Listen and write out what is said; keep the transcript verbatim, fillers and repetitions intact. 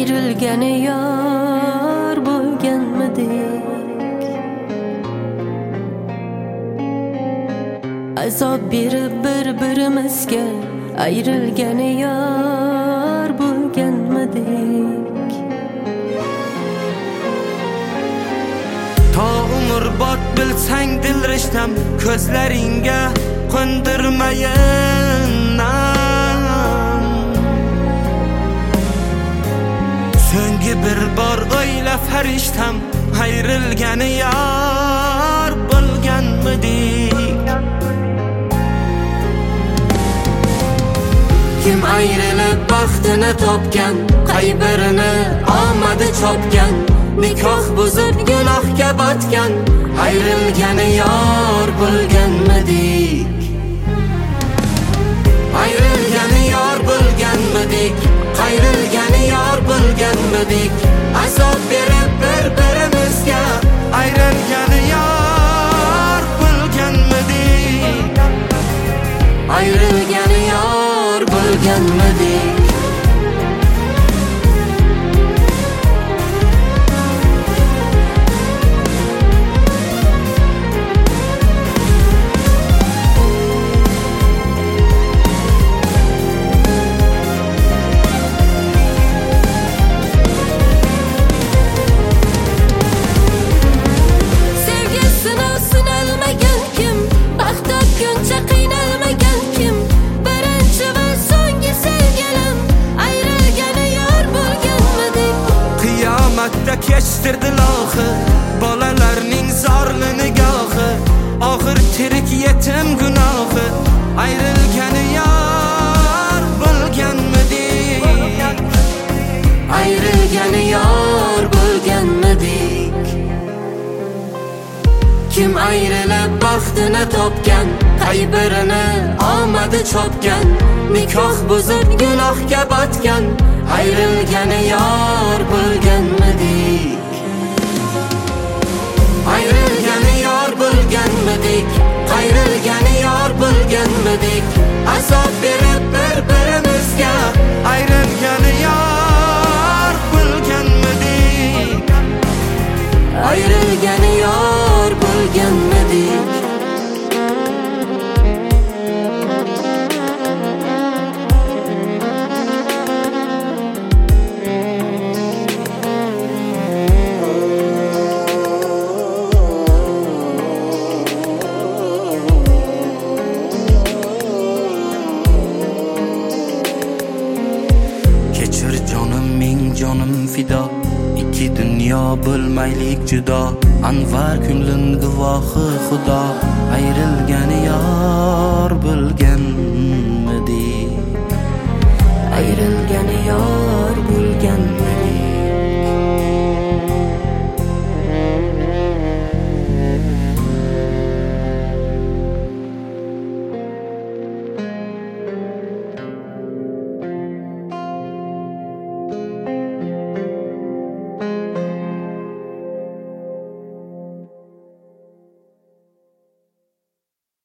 ayrılgani yor bo'lganmidik. Azob berib bir-birimizga ayrılgani yor bo'lganmidik. Ta umrbod bilsang dil rishtam ko'zlaringga qo'ndirmayin. So'nggi bir bor o'yla farishtam ayrılgani yor bo'lganmidik. Kim ayrılıp baxtini topgan, qay birini omadi chopgan, nikoh buzib gunohga botgan, ayrılgani yor bo'lganmidik. Ayrılgani yor bo'lganmidik, qayrilgani yor bo'lganmidik. Azob berib bir-birimizga ayrılgani yor bo'lganmidik. Ayrılgani yor bo'lganmidik. Kechtirdi lohi bolalarning zorli nigohi, og'ir tirik yetim gunohi, ayrılgani yor bo'lganmidik. Ayrılgani yor bo'lganmidik. Kim ayrılib baxtini topgan, qay birini omadi chopgan, nikoh buzib gunohga botgan, ayrılgani yor bo'lganmidik. Ayrılgani yor bo'lganmidik, qayrilgani yor bo'lganmidik. Azob berib bir-birimizga ayrılgani yor bo'lganmidik. Ayrılgani yor bo'lganmidik. Kechir jonim, ming jonim fido, ikki dunyo bo'lmaylik judo. Anvar kunlin guvohi Xudo, ayrılgani yor bo'lganmidik. Ayril